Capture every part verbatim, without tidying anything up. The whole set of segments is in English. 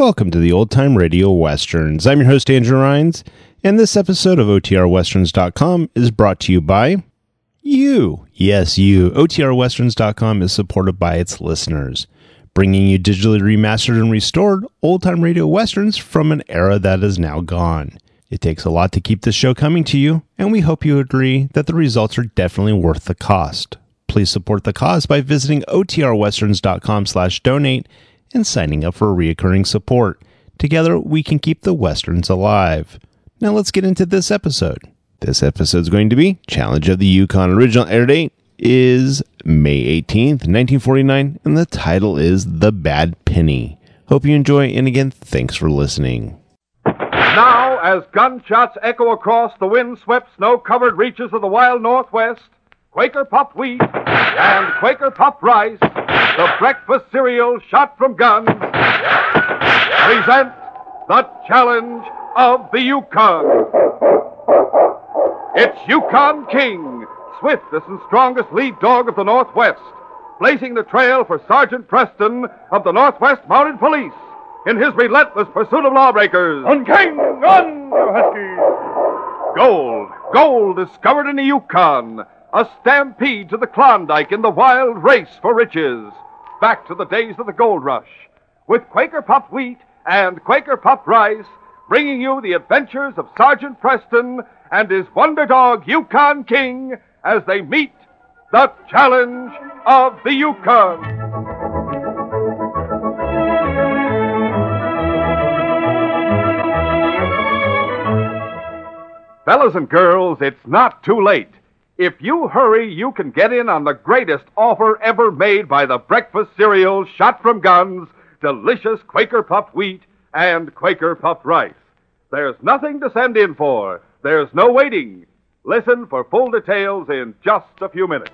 welcome to the Old Time Radio Westerns. I'm your host, Andrew Rhynes, and this episode of O T R Westerns dot com is brought to you by you. Yes, you. O T R Westerns dot com is supported by its listeners, bringing you digitally remastered and restored old-time radio westerns from an era that is now gone. It takes a lot to keep this show coming to you, and we hope you agree that the results are definitely worth the cost. Please support the cause by visiting O T R Westerns dot com slash donate and signing up for reoccurring support. Together, we can keep the Westerns alive. Now let's get into this episode. This episode is going to be Challenge of the Yukon. Original air date is May eighteenth, nineteen forty-nine, and the title is The Bad Penny. Hope you enjoy, and again, thanks for listening. Now, as gunshots echo across the wind-swept, snow-covered reaches of the wild Northwest, Quaker Puffed Wheat and Quaker Puffed Rice, the breakfast cereal shot from guns, present the Challenge of the Yukon. It's Yukon King, swiftest and strongest lead dog of the Northwest, blazing the trail for Sergeant Preston of the Northwest Mounted Police in his relentless pursuit of lawbreakers. On King, on, you Huskies! Gold, gold discovered in the Yukon, a stampede to the Klondike in the wild race for riches. Back to the days of the gold rush, with Quaker Puffed Wheat and Quaker Puffed Rice, bringing you the adventures of Sergeant Preston and his wonder dog, Yukon King, as they meet the Challenge of the Yukon. Fellas and girls, it's not too late. If you hurry, you can get in on the greatest offer ever made by the breakfast cereal shot from guns, delicious Quaker Puffed Wheat and Quaker Puffed Rice. There's nothing to send in for. There's no waiting. Listen for full details in just a few minutes.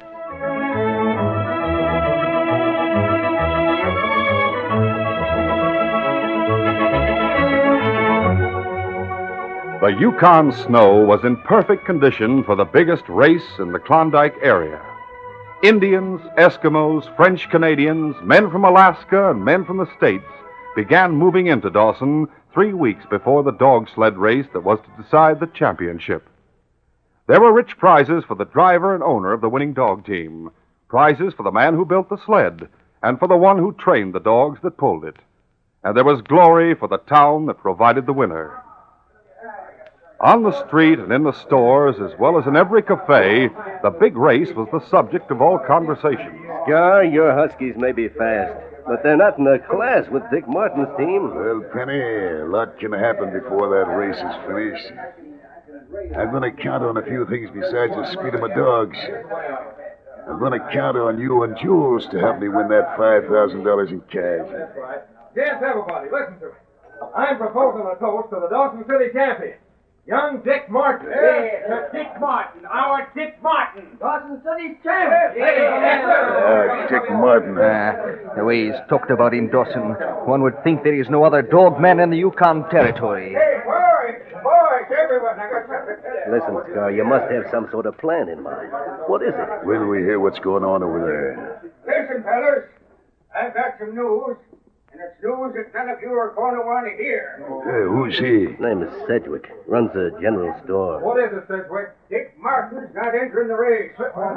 The Yukon snow was in perfect condition for the biggest race in the Klondike area. Indians, Eskimos, French Canadians, men from Alaska, and men from the States began moving into Dawson three weeks before the dog sled race that was to decide the championship. There were rich prizes for the driver and owner of the winning dog team, prizes for the man who built the sled, and for the one who trained the dogs that pulled it. And there was glory for the town that provided the winner. On the street and in the stores, as well as in every cafe, the big race was the subject of all conversation. Sure, your Huskies may be fast, but they're not in a class with Dick Martin's team. Well, Penny, a lot can happen before that race is finished. I'm going to count on a few things besides the speed of my dogs. I'm going to count on you and Jules to help me win that five thousand dollars in cash. Yes, everybody, listen to me. I'm proposing a toast to the Dawson City champion, young Dick Martin. Yes, uh, Dick Martin, our Dick Martin. Dawson City champion. Yes, uh, Dick Martin. Uh, the way he's talked about in Dawson, one would think there is no other dog man in the Yukon territory. Hey, boys, boys, everyone, I got something to tell you. Listen, Scar, you must have some sort of plan in mind. What is it? Wait till we hear what's going on over there. Listen, fellas, I've got some news, and it's news that none of you are going to want to hear. Hey, who's he? His name is Sedgwick. Runs a general store. What is it, Sedgwick? Dick Martin's not entering the race.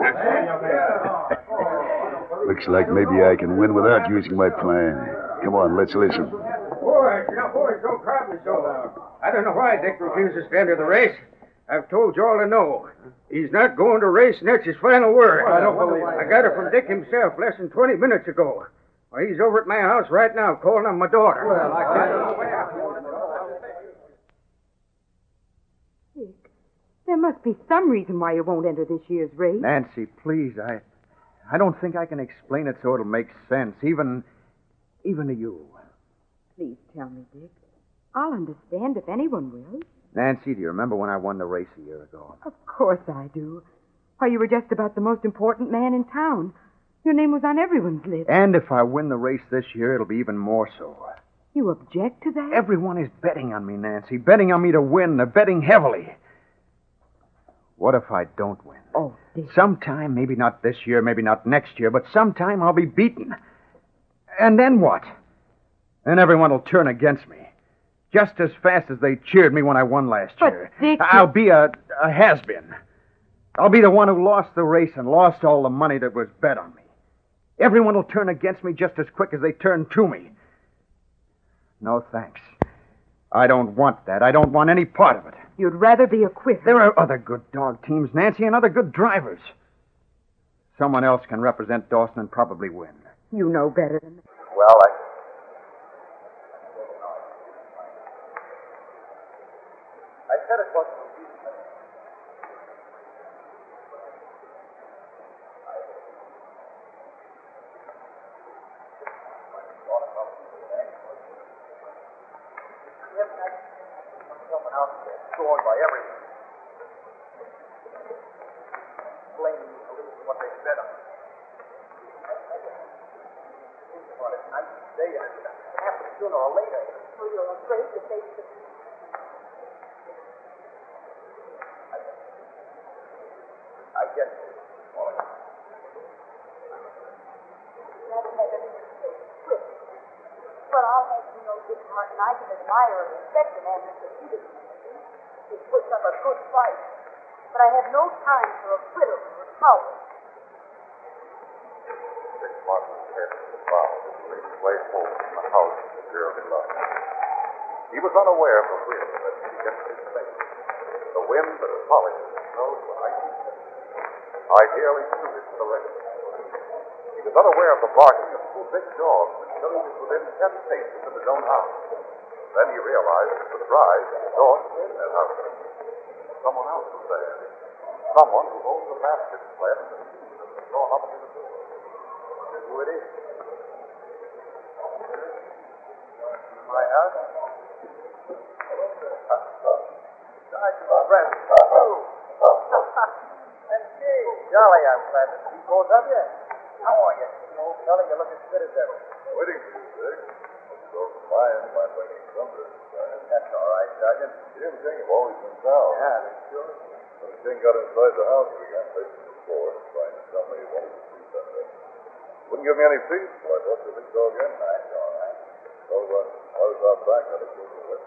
Looks like maybe I can win without using my plan. Come on, let's listen. Boys, now, boys, don't crowd me so loud. I don't know why Dick refuses to enter the race. I've told you all I know. He's not going to race, and that's his final word. Well, I don't believe it. I got it from Dick himself less than twenty minutes ago. Well, he's over at my house right now calling on my daughter. Well, I can't. Dick, there must be some reason why you won't enter this year's race. Nancy, please, I I don't think I can explain it so it'll make sense, even even to you. Please tell me, Dick. I'll understand if anyone will. Nancy, do you remember when I won the race a year ago? Of course I do. Why, you were just about the most important man in town. Your name was on everyone's list. And if I win the race this year, it'll be even more so. You object to that? Everyone is betting on me, Nancy. Betting on me to win. They're betting heavily. What if I don't win? Oh, Dick. Sometime, maybe not this year, maybe not next year, but sometime I'll be beaten. And then what? Then everyone will turn against me. Just as fast as they cheered me when I won last But, year. Dick, I'll be a, a has-been. I'll be the one who lost the race and lost all the money that was bet on me. Everyone will turn against me just as quick as they turn to me. No, thanks. I don't want that. I don't want any part of it. You'd rather be a quitter. There are other good dog teams, Nancy, and other good drivers. Someone else can represent Dawson and probably win. You know better than that. Well, I... I said it wasn't... Someone else gets scored by everything. Blaming the police for what they said of me. Think about it night and day, and it's going to happen sooner or later. So you're afraid to face the... I get it. Never had anything to say quit. But I'll have you know, Dick Martin, I can admire and respect a man that's defeated me. He puts up a good fight. But I have no time for a quitter or a coward. Dick Martin's head to the bow as he made his way home from the house of the girl he loved. He was unaware of the wind that beat against his face. The wind that polished the snow to an icy tip. Ideally suited to the race. He was unaware of the barking of two big dogs until he was within ten paces of his own house. Then he realized that the surprise the dogs in that house. Someone else was there. Someone who owns a basket sled and was drawn up to the door. Wonder who it is. My house? Sergeant Brent. Oh. And gee, golly, I'm glad to see both of you. How are you? Old fella, you look as fit as ever. Waiting for you, Dick. So flying my waiting something. That's all right, Sergeant. You and King have always been down. Yeah, they sure. When King got inside the house, we began facing the floor and trying to tell me he wanted to see something. Wouldn't give me any peace, so I brought the big dog in. That's all right. So uh, I was out back on the field of West.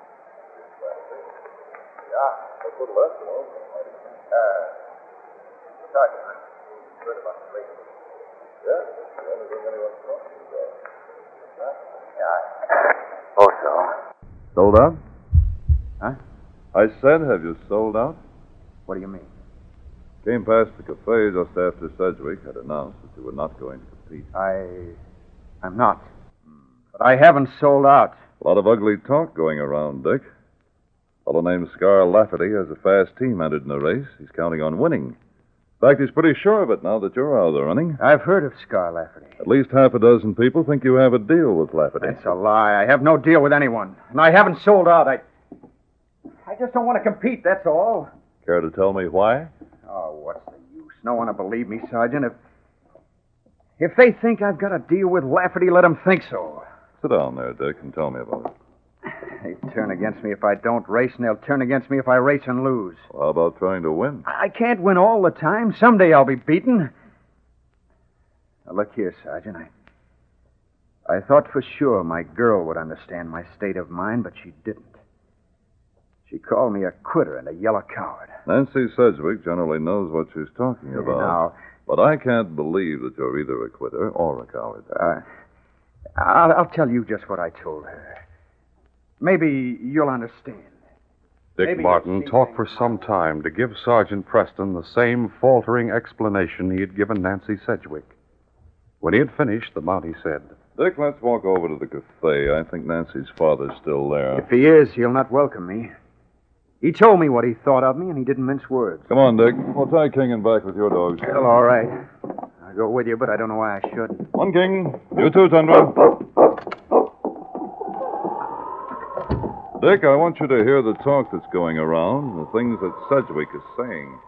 Yeah. That's what left, you know. Uh, Sergeant, I heard about the race. Yeah, the only thing anyone's talking about. Huh? Yeah. Oh, so. Sold out? Huh? I said, have you sold out? What do you mean? Came past the cafe just after Sedgwick had announced that you were not going to compete. I... I'm not. But I haven't sold out. A lot of ugly talk going around, Dick. A fellow named Scar Lafferty has a fast team entered in the race. He's counting on winning. In fact, he's pretty sure of it now that you're out of the running. I've heard of Scar Lafferty. At least half a dozen people think you have a deal with Lafferty. That's a lie. I have no deal with anyone. And I haven't sold out. I... I just don't want to compete, that's all. Care to tell me why? Oh, what's the use? No one will believe me, Sergeant. If... If they think I've got a deal with Lafferty, let them think so. Sit down there, Dick, and tell me about it. They turn against me if I don't race, and they'll turn against me if I race and lose. Well, how about trying to win? I can't win all the time. Someday I'll be beaten. Now, look here, Sergeant. I, I thought for sure my girl would understand my state of mind, but she didn't. She called me a quitter and a yellow coward. Nancy Sedgwick generally knows what she's talking about. Now, but I can't believe that you're either a quitter or a coward. Uh, I'll, I'll tell you just what I told her. Maybe you'll understand. Dick Maybe Martin you'll see talked things- for some time to give Sergeant Preston the same faltering explanation he had given Nancy Sedgwick. When he had finished, the Mountie said, Dick, let's walk over to the cafe. I think Nancy's father's still there. If he is, he'll not welcome me. He told me what he thought of me, and he didn't mince words. Come on, Dick. We'll tie King and back with your dogs. Well, all right. I'll go with you, but I don't know why I should. One, King. You too, Tundra. Dick, I want you to hear the talk that's going around, the things that Sedgwick is saying.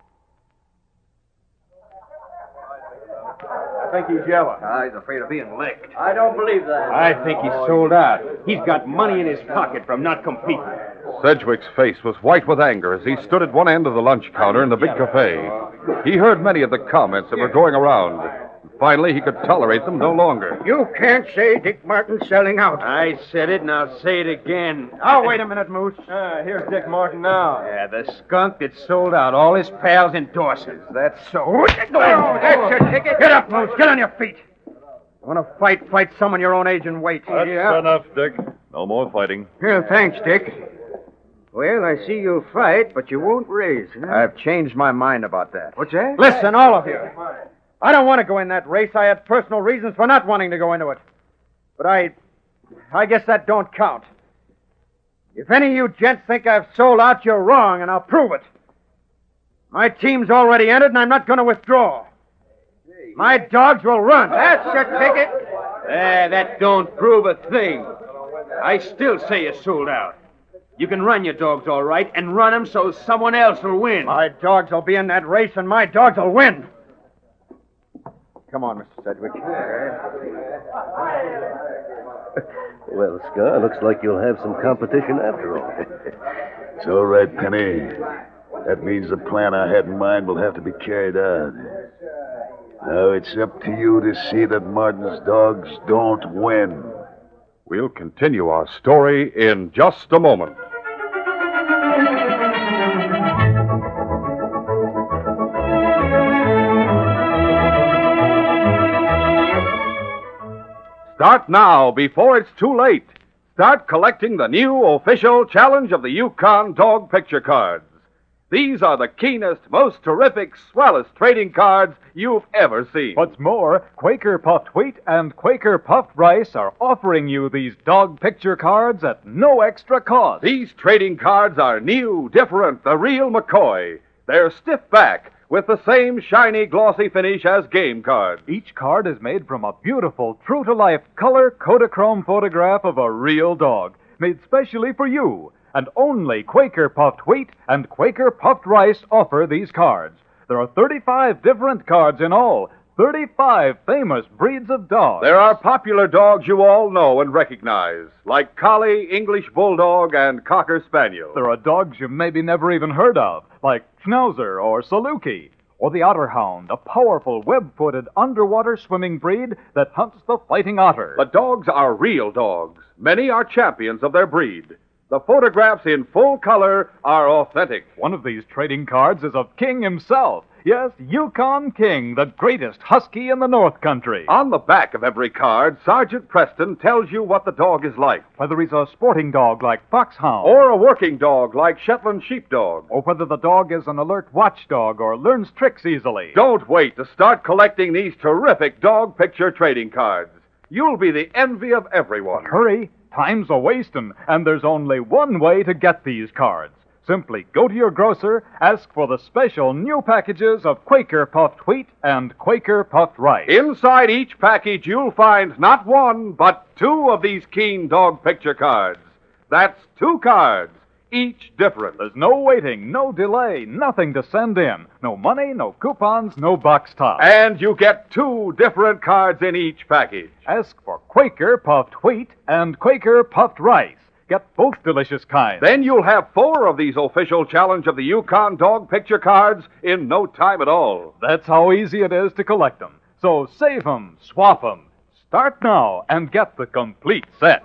I think he's yellow. Ah, he's afraid of being licked. I don't believe that. I think he's sold out. He's got money in his pocket from not competing. Sedgwick's face was white with anger as he stood at one end of the lunch counter in the big cafe. He heard many of the comments that were going around. finally he could tolerate them no longer. You can't say Dick Martin's selling out. I said it, and I'll say it again. Oh, wait a minute, Moose. Uh, here's Dick Martin now. Yeah, the skunk that sold out. All his pals endorse him. That's so. Oh, that's your ticket. Get up, Moose. Get on your feet. You want to fight, fight someone your own age and weight. That's Yeah. enough, Dick. No more fighting. Well, thanks, Dick. Well, I see you'll fight, but you won't raise, huh? I've changed my mind about that. What's that? Listen, all of you. I don't want to go in that race. I had personal reasons for not wanting to go into it. But I... I guess that don't count. If any of you gents think I've sold out, you're wrong, and I'll prove it. My team's already entered, and I'm not going to withdraw. My dogs will run. That's your ticket. Eh, that don't prove a thing. I still say you sold out. You can run your dogs all right, and run them so someone else will win. My dogs will be in that race, and my dogs will win. Come on, Mister Sedgwick. Well, Scar, looks like you'll have some competition after all. It's all right, Penny. That means the plan I had in mind will have to be carried out. Now it's up to you to see that Martin's dogs don't win. We'll continue our story in just a moment. Start now before it's too late. Start collecting the new official challenge of the Yukon Dog Picture Cards. These are the keenest, most terrific, swellest trading cards you've ever seen. What's more, Quaker Puffed Wheat and Quaker Puffed Rice are offering you these dog picture cards at no extra cost. These trading cards are new, different, the real McCoy. They're stiff back with the same shiny, glossy finish as game cards. Each card is made from a beautiful, true-to-life color Kodachrome photograph of a real dog, made specially for you. And only Quaker Puffed Wheat and Quaker Puffed Rice offer these cards. There are thirty-five different cards in all, thirty-five famous breeds of dogs. There are popular dogs you all know and recognize, like Collie, English Bulldog, and Cocker Spaniel. There are dogs you maybe never even heard of, like Schnauzer or Saluki, or the Otter Hound, a powerful web-footed underwater swimming breed that hunts the fighting otter. But dogs are real dogs. Many are champions of their breed. The photographs in full color are authentic. One of these trading cards is of King himself. Yes, Yukon King, the greatest husky in the North Country. On the back of every card, Sergeant Preston tells you what the dog is like. Whether he's a sporting dog like Foxhound. Or a working dog like Shetland Sheepdog. Or whether the dog is an alert watchdog or learns tricks easily. Don't wait to start collecting these terrific dog picture trading cards. You'll be the envy of everyone. But hurry. Time's a-wastin', and there's only one way to get these cards. Simply go to your grocer, ask for the special new packages of Quaker Puffed Wheat and Quaker Puffed Rice. Inside each package, you'll find not one, but two of these keen dog picture cards. That's two cards, each different. There's no waiting, no delay, nothing to send in. No money, no coupons, no box top. And you get two different cards in each package. Ask for Quaker Puffed Wheat and Quaker Puffed Rice. Get both delicious kinds. Then you'll have four of these official challenge of the Yukon Dog Picture Cards in no time at all. That's how easy it is to collect them. So save them, swap them. Start now and get the complete set.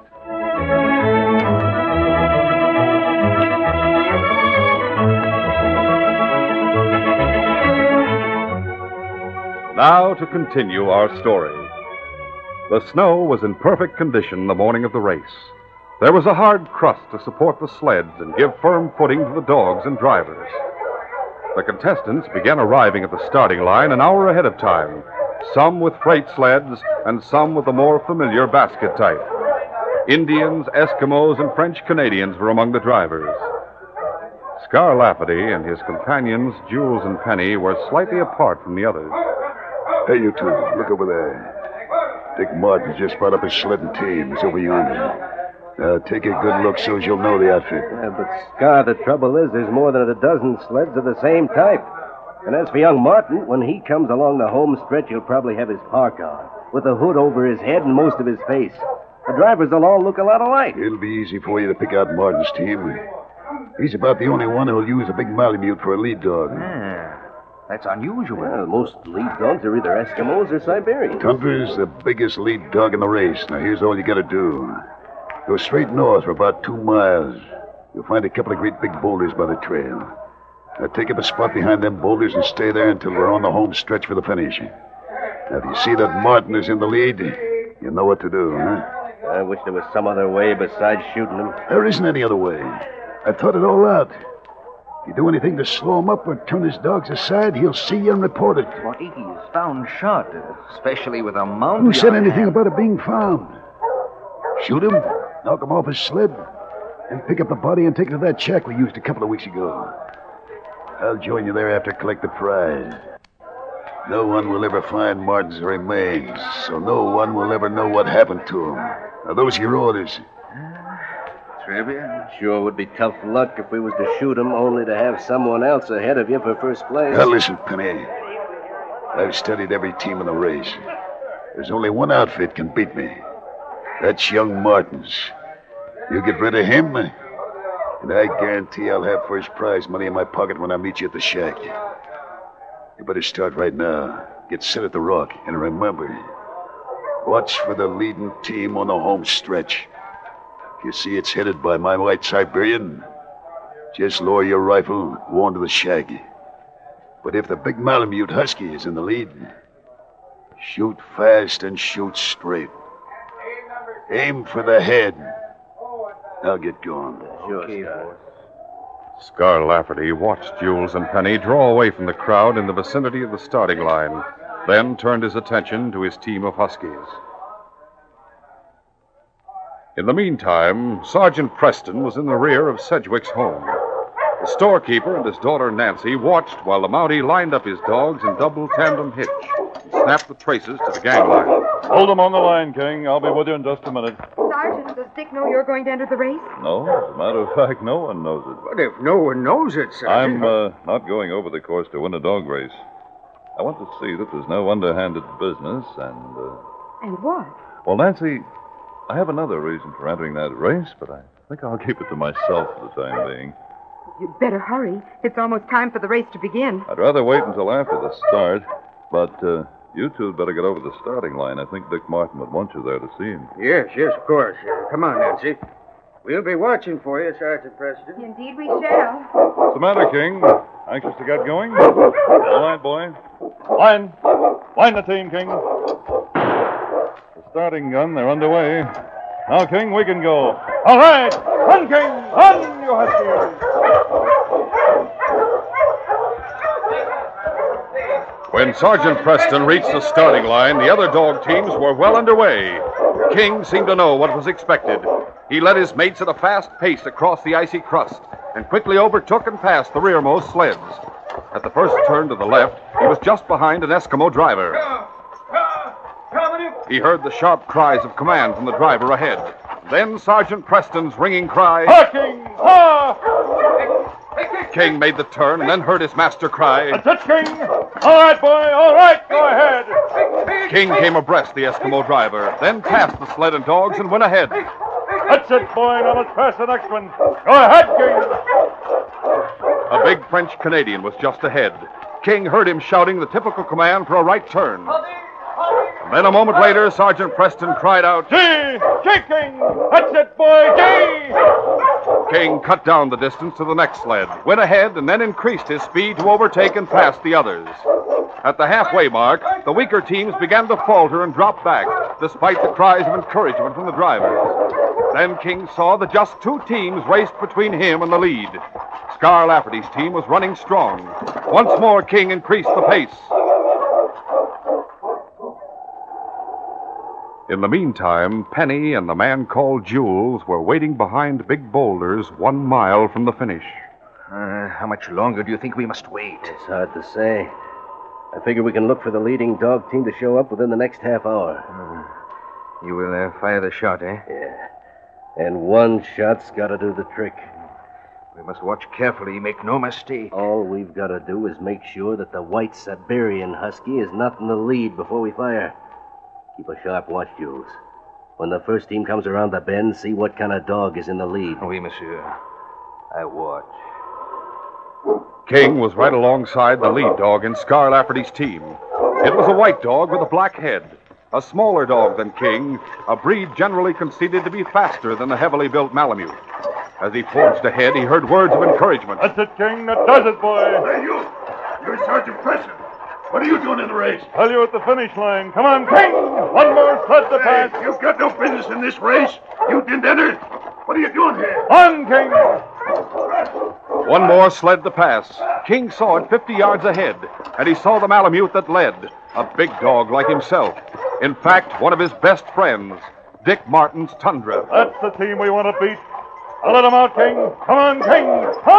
Now to continue our story. The snow was in perfect condition the morning of the race. There was a hard crust to support the sleds and give firm footing to the dogs and drivers. The contestants began arriving at the starting line an hour ahead of time, some with freight sleds and some with the more familiar basket type. Indians, Eskimos, and French Canadians were among the drivers. Scar Lafferty and his companions, Jules and Penny, were slightly apart from the others. Hey, you two, look over there. Dick Martin's just brought up his sled and team. It's over yonder. Now, take a good look so as you'll know the outfit. Yeah, but, Scar, the trouble is there's more than a dozen sleds of the same type. And as for young Martin, when he comes along the home stretch, he'll probably have his park on, with a hood over his head and most of his face. The drivers will all look a lot alike. It'll be easy for you to pick out Martin's team. He's about the only one who'll use a big Malamute for a lead dog. Yeah. That's unusual. Well, most lead dogs are either Eskimos or Siberians. Tundra's the biggest lead dog in the race. Now, here's all you gotta do. Go straight north for about two miles. You'll find a couple of great big boulders by the trail. Now, take up a spot behind them boulders and stay there until we're on the home stretch for the finish. Now, if you see that Martin is in the lead, you know what to do, huh? I wish there was some other way besides shooting him. There isn't any other way. I've thought it all out. If you do anything to slow him up or turn his dogs aside, he'll see you and report it. What he's found shot, especially with a mount. Who said anything about it being found? Shoot him, knock him off his sled, and pick up the body and take it to that shack we used a couple of weeks ago. I'll join you there after I collect the prize. No one will ever find Martin's remains, so no one will ever know what happened to him. Now, those are your orders. Trivia? Sure would be tough luck if we was to shoot him only to have someone else ahead of you for first place. Now, listen, Penny. I've studied every team in the race. There's only one outfit can beat me. That's young Martin's. You get rid of him, and I guarantee I'll have first prize money in my pocket when I meet you at the shack. You better start right now. Get set at the rock, and remember, watch for the leading team on the home stretch. If you see it's headed by my white Siberian, just lower your rifle, go on to the shack. But if the big Malamute Husky is in the lead, shoot fast and shoot straight. Aim for the head. I'll get going. Sure, Scar. Scar Lafferty watched Jules and Penny draw away from the crowd in the vicinity of the starting line, then turned his attention to his team of Huskies. In the meantime, Sergeant Preston was in the rear of Sedgwick's home. The storekeeper and his daughter Nancy watched while the Mountie lined up his dogs in double tandem hitch and snapped the traces to the gang line. Hold them on the line, King. I'll be with you in just a minute. Sergeant, does Dick know you're going to enter the race? No, as a matter of fact, no one knows it. But if no one knows it, Sergeant... I'm uh, not going over the course to win a dog race. I want to see that there's no underhanded business and... Uh... And what? Well, Nancy, I have another reason for entering that race, but I think I'll keep it to myself for the time being. You'd better hurry. It's almost time for the race to begin. I'd rather wait until after the start, but uh, you two'd better get over the starting line. I think Dick Martin would want you there to see him. Yes, yes, of course. Uh, come on, Nancy. We'll be watching for you, Sergeant Preston. Indeed we shall. What's the matter, King? Anxious to get going? All right, boy. Line. Line the team, King. The starting gun, they're underway. Now, King, we can go. All right. Run, King. Run, you Huskies. When Sergeant Preston reached the starting line, the other dog teams were well underway. King seemed to know what was expected. He led his mates at a fast pace across the icy crust and quickly overtook and passed the rearmost sleds. At the first turn to the left, he was just behind an Eskimo driver. He heard the sharp cries of command from the driver ahead. Then Sergeant Preston's ringing cry... Ha, King! Ha! King made the turn and then heard his master cry... That's it, King! All right, boy, all right, go ahead! King came abreast the Eskimo driver, then passed the sled and dogs and went ahead. That's it, boy, now let's pass the next one. Go ahead, King! A big French Canadian was just ahead. King heard him shouting the typical command for a right turn. And then a moment later, Sergeant Preston cried out, Gee! Gee, King! That's it, boy! Gee! King cut down the distance to the next sled, went ahead, and then increased his speed to overtake and pass the others. At the halfway mark, the weaker teams began to falter and drop back, despite the cries of encouragement from the drivers. Then King saw that just two teams raced between him and the lead. Scar Lafferty's team was running strong. Once more, King increased the pace. In the meantime, Penny and the man called Jules were waiting behind big boulders one mile from the finish. Uh, how much longer do you think we must wait? It's hard to say. I figure we can look for the leading dog team to show up within the next half hour. Hmm. You will uh, fire the shot, eh? Yeah. And one shot's got to do the trick. We must watch carefully, make no mistake. All we've got to do is make sure that the white Siberian Husky is not in the lead before we fire. Keep a sharp watch, Jules. When the first team comes around the bend, see what kind of dog is in the lead. Oui, monsieur. I watch. King was right alongside the lead dog in Scar Lafferty's team. It was a white dog with a black head, a smaller dog than King, a breed generally conceded to be faster than the heavily built Malamute. As he forged ahead, he heard words of encouragement. That's it, King. That does it, boy. Hey, you. You're Sergeant Preston. What are you doing in the race? Tell you at the finish line. Come on, King. One more sled to pass. Hey, you've got no business in this race. You didn't enter. What are you doing here? On, King. One more sled to pass. King saw it fifty yards ahead, and he saw the Malamute that led, a big dog like himself. In fact, one of his best friends, Dick Martin's Tundra. That's the team we want to beat. I'll let them out, King. Come on, King.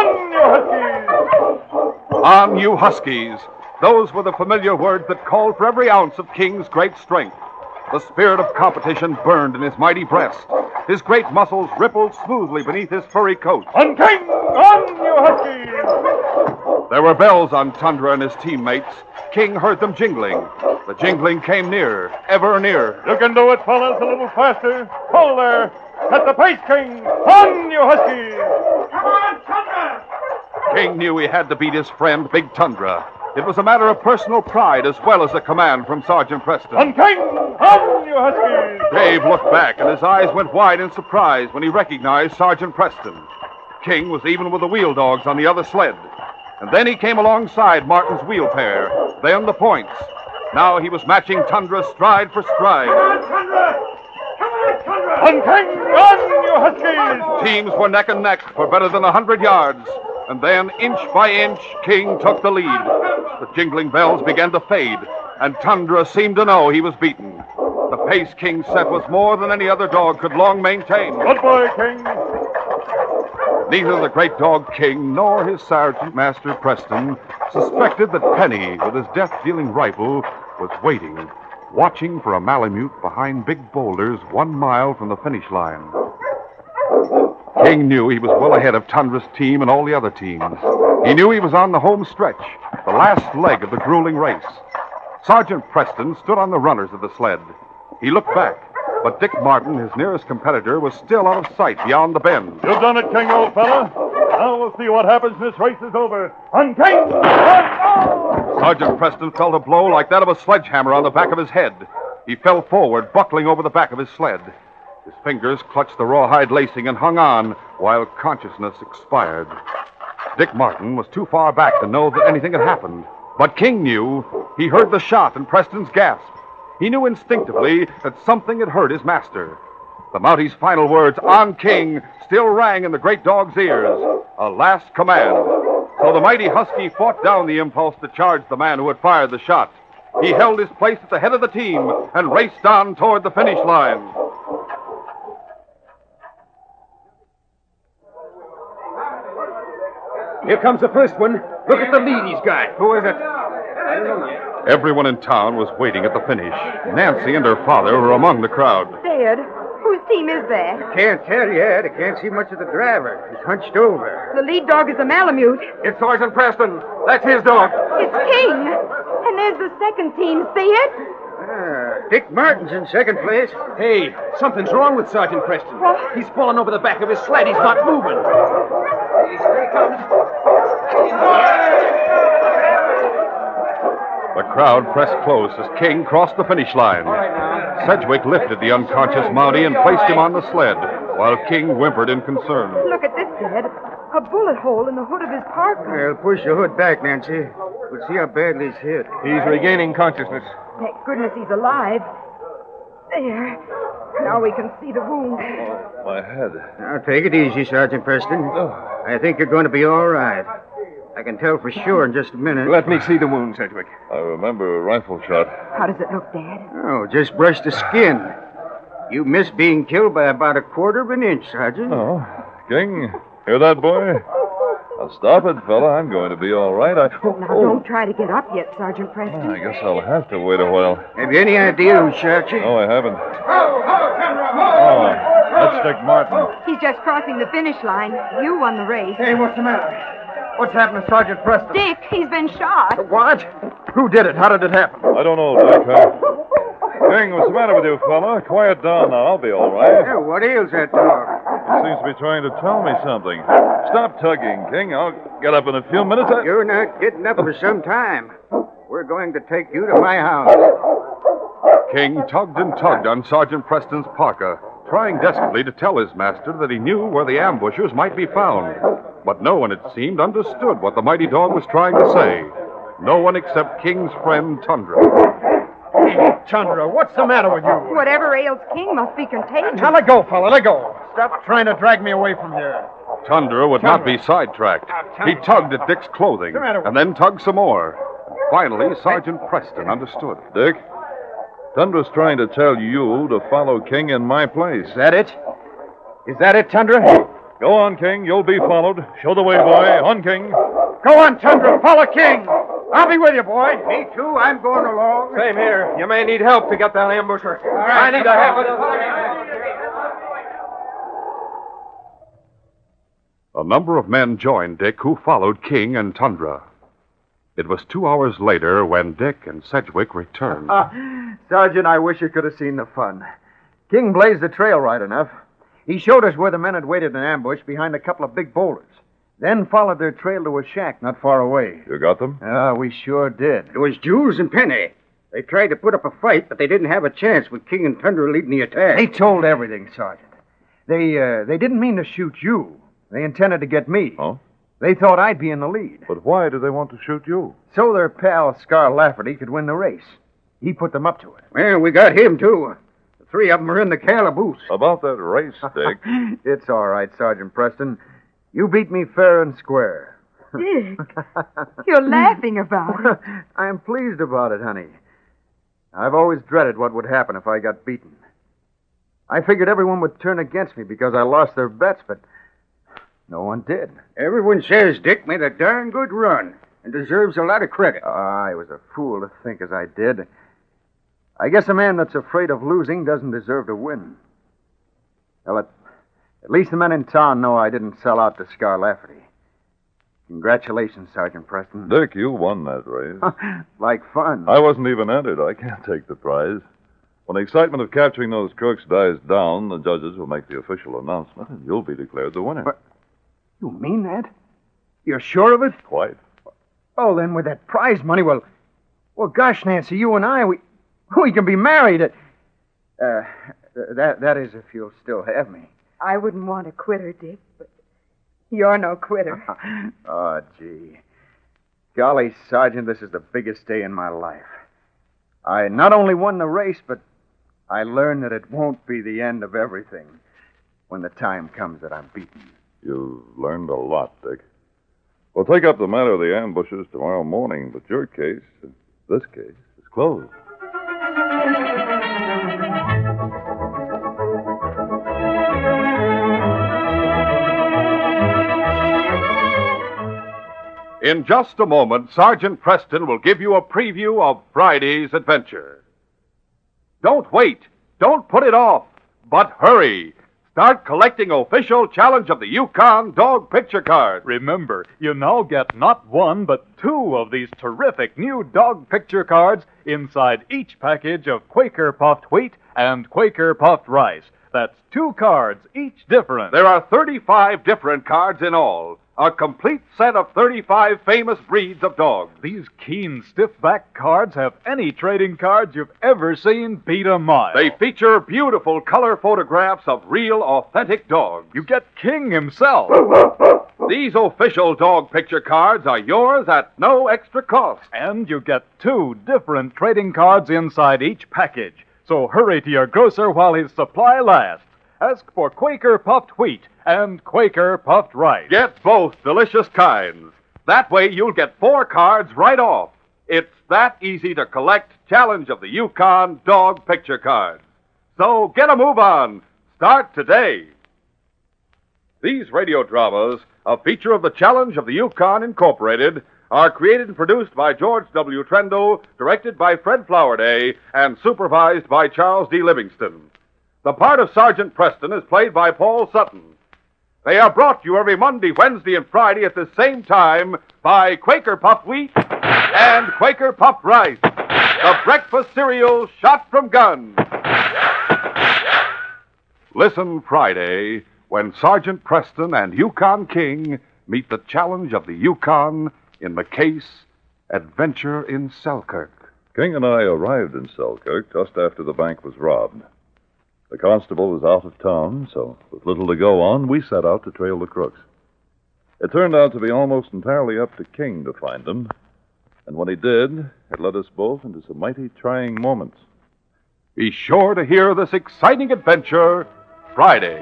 On, you Huskies. On, you Huskies. Those were the familiar words that called for every ounce of King's great strength. The spirit of competition burned in his mighty breast. His great muscles rippled smoothly beneath his furry coat. On, King! On, you Huskies! There were bells on Tundra and his teammates. King heard them jingling. The jingling came nearer, ever nearer. You can do it, fellas, a little faster. Hold there. At the pace, King. On, you Huskies! Come on, Tundra! King knew he had to beat his friend, Big Tundra. It was a matter of personal pride as well as a command from Sergeant Preston. On, King! On, you Huskies! Dave looked back, and his eyes went wide in surprise when he recognized Sergeant Preston. King was even with the wheel dogs on the other sled. And then he came alongside Martin's wheel pair, then the points. Now he was matching Tundra stride for stride. Come on, Tundra! Come on, Tundra! On, King! On, you Huskies! Teams were neck and neck for better than a hundred yards. And then, inch by inch, King took the lead. The jingling bells began to fade, and Tundra seemed to know he was beaten. The pace King set was more than any other dog could long maintain. Good boy, King. Neither the great dog King nor his sergeant master Preston suspected that Penny, with his death-dealing rifle, was waiting, watching for a Malamute behind big boulders one mile from the finish line. King knew he was well ahead of Tundra's team and all the other teams. He knew he was on the home stretch, the last leg of the grueling race. Sergeant Preston stood on the runners of the sled. He looked back, but Dick Martin, his nearest competitor, was still out of sight beyond the bend. You've done it, King, old fella. Now we'll see what happens when this race is over. On, King! On! Sergeant Preston felt a blow like that of a sledgehammer on the back of his head. He fell forward, buckling over the back of his sled. His fingers clutched the rawhide lacing and hung on while consciousness expired. Dick Martin was too far back to know that anything had happened. But King knew. He heard the shot and Preston's gasp. He knew instinctively that something had hurt his master. The Mountie's final words, on King, still rang in the great dog's ears. A last command. So the mighty Husky fought down the impulse to charge the man who had fired the shot. He held his place at the head of the team and raced on toward the finish line. Here comes the first one. Look at the lead he's got. Who is it? I don't know yet. Everyone in town was waiting at the finish. Nancy and her father were among the crowd. Dad, whose team is that? Can't tell yet. I can't see much of the driver. He's hunched over. The lead dog is a Malamute. It's Sergeant Preston. That's his dog. It's King. And there's the second team. See it? Ah, Dick Martin's in second place. Hey, something's wrong with Sergeant Preston. What? He's fallen over the back of his sled. He's not moving. Here he comes. The crowd pressed close as King crossed the finish line. Sedgwick lifted the unconscious Mountie and placed him on the sled, while King whimpered in concern. Look at this, Dad. A bullet hole in the hood of his parka. Well, push the hood back, Nancy. We'll see how badly he's hit. He's regaining consciousness. Thank goodness he's alive. There. Now we can see the wound. My head. Now, take it easy, Sergeant Preston. I think you're going to be all right. I can tell for sure in just a minute. Let me see the wound, Sedgwick. I remember a rifle shot. How does it look, Dad? Oh, just brushed the skin. You missed being killed by about a quarter of an inch, Sergeant. Oh, King, hear that, boy? Now stop it, fella. I'm going to be all right. I... Oh, Now, oh. don't try to get up yet, Sergeant Preston. I guess I'll have to wait a while. Have you any idea who shot you? No, I haven't. Ho, ho, Tundra, ho! Oh, that's Dick Martin. He's just crossing the finish line. You won the race. Hey, what's the matter? What's happened to Sergeant Preston? Dick, he's been shot. What? Who did it? How did it happen? I don't know, Dick. I... King, what's the matter with you, fella? Quiet down now. I'll be all right. Yeah, what ails that dog? seems to be trying to tell me something. Stop tugging, King. I'll get up in a few minutes. I... You're not getting up for some time. We're going to take you to my house. King tugged and tugged on Sergeant Preston's parka, trying desperately to tell his master that he knew where the ambushers might be found. But no one, it seemed, understood what the mighty dog was trying to say. No one except King's friend, Tundra. Tundra, what's the matter with you? Whatever ails King must be contagious. Now, let go, fella, let go. Stop trying to drag me away from here. Tundra would not be sidetracked. He tugged at Dick's clothing, and then tugged some more. And finally, Sergeant Preston understood. Dick, Tundra's trying to tell you to follow King in my place. Is that it? Is that it, Tundra? Go on, King. You'll be followed. Show the way, boy. On, King. Go on, Tundra. Follow King. I'll be with you, boy. Me too. I'm going along. Same here. You may need help to get that ambusher. All right. I need to have it. A number of men joined Dick, who followed King and Tundra. It was two hours later when Dick and Sedgwick returned. Sergeant, I wish you could have seen the fun. King blazed the trail right enough. He showed us where the men had waited in ambush behind a couple of big boulders. Then followed their trail to a shack not far away. You got them? Ah, we sure did. It was Jules and Penny. They tried to put up a fight, but they didn't have a chance with King and Tundra leading the attack. They told everything, Sergeant. They, uh, they didn't mean to shoot you. They intended to get me. Oh? They thought I'd be in the lead. But why do they want to shoot you? So their pal, Scar Lafferty, could win the race. He put them up to it. Well, we got him, too. The three of them are in the calaboose. About that race, Dick. It's all right, Sergeant Preston. You beat me fair and square. Dick, you're laughing about it. I'm pleased about it, honey. I've always dreaded what would happen if I got beaten. I figured everyone would turn against me because I lost their bets, but no one did. Everyone says Dick made a darn good run and deserves a lot of credit. Uh, I was a fool to think as I did. I guess a man that's afraid of losing doesn't deserve to win. Well, at, at least the men in town know I didn't sell out to Scar Lafferty. Congratulations, Sergeant Preston. Dick, you won that race. Like fun. I wasn't even entered. I can't take the prize. When the excitement of capturing those crooks dies down, the judges will make the official announcement, and you'll be declared the winner. But you mean that? You're sure of it? Quite. Oh, then with that prize money, well, well, gosh, Nancy, you and I, we, we can be married. At, uh, that that is if you'll still have me. I wouldn't want to quit her, Dick, but you're no quitter. Oh, gee. Golly, Sergeant, this is the biggest day in my life. I not only won the race, but I learned that it won't be the end of everything when the time comes that I'm beaten. You've learned a lot, Dick. We'll take up the matter of the ambushes tomorrow morning, but your case, this case, is closed. In just a moment, Sergeant Preston will give you a preview of Friday's adventure. Don't wait. Don't put it off. But hurry. Start collecting official Challenge of the Yukon dog picture cards. Remember, you now get not one, but two of these terrific new dog picture cards inside each package of Quaker Puffed Wheat and Quaker Puffed Rice. That's two cards, each different. There are thirty-five different cards in all. A complete set of thirty-five famous breeds of dogs. These keen, stiff-backed cards have any trading cards you've ever seen beat a mile. They feature beautiful color photographs of real, authentic dogs. You get King himself. These official dog picture cards are yours at no extra cost. And you get two different trading cards inside each package. So hurry to your grocer while his supply lasts. Ask for Quaker Puffed Wheat and Quaker Puffed Rice. Get both delicious kinds. That way you'll get four cards right off. It's that easy to collect Challenge of the Yukon dog picture cards. So get a move on. Start today. These radio dramas, a feature of the Challenge of the Yukon Incorporated, are created and produced by George W. Trendle, directed by Fred Flowerday, and supervised by Charles D. Livingston. The part of Sergeant Preston is played by Paul Sutton. They are brought to you every Monday, Wednesday, and Friday at the same time by Quaker Puffed Wheat and Quaker Puffed Rice, the breakfast cereal shot from guns. Listen Friday when Sergeant Preston and Yukon King meet the challenge of the Yukon in the case Adventure in Selkirk. King and I arrived in Selkirk just after the bank was robbed. The constable was out of town, so with little to go on, we set out to trail the crooks. It turned out to be almost entirely up to King to find them, and when he did, it led us both into some mighty trying moments. Be sure to hear this exciting adventure Friday.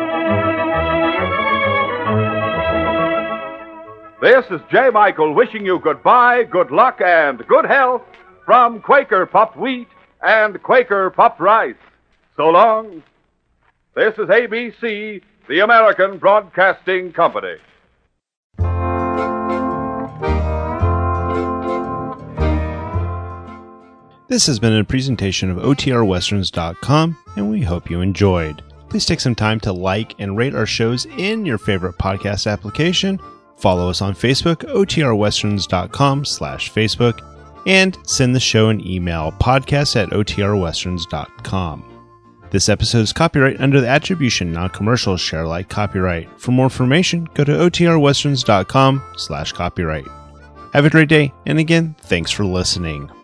This is J. Michael wishing you goodbye, good luck, and good health from Quaker Puffed Wheat and Quaker Puffed Rice. So long. This is A B C, the American Broadcasting Company. This has been a presentation of O T R Westerns dot com, and we hope you enjoyed. Please take some time to like and rate our shows in your favorite podcast application. Follow us on Facebook, O T R Westerns dot com slash Facebook, and send the show an email, podcast at O T R Westerns dot com. This episode is copyright under the Attribution Non-Commercial Share Alike copyright. For more information, go to O T R Westerns dot com slash copyright. Have a great day, and again, thanks for listening.